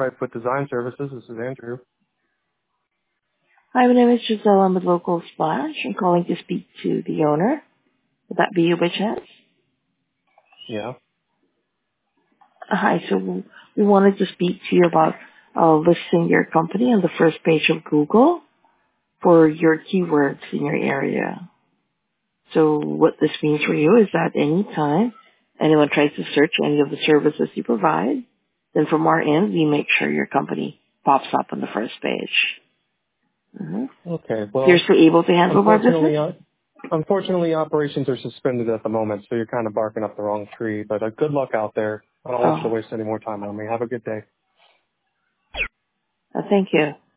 Right Foot Design Services. This is Andrew. Hi, my name is Giselle. I'm with Local Splash. I'm calling to speak to the owner. Would that be you by chance? Yeah. Hi, so we wanted to speak to you about listing your company on the first page of Google for your keywords in your area. So what this means for you is that anytime anyone tries to search any of the services you provide, then from our end, we make sure your company pops up on the first page. Mm-hmm. Okay. You're Well, still able to handle our business? unfortunately, unfortunately, operations are suspended at the moment, so you're kind of barking up the wrong tree. But good luck out there. I don't want you to Oh, waste any more time on me. Have a good day. thank you.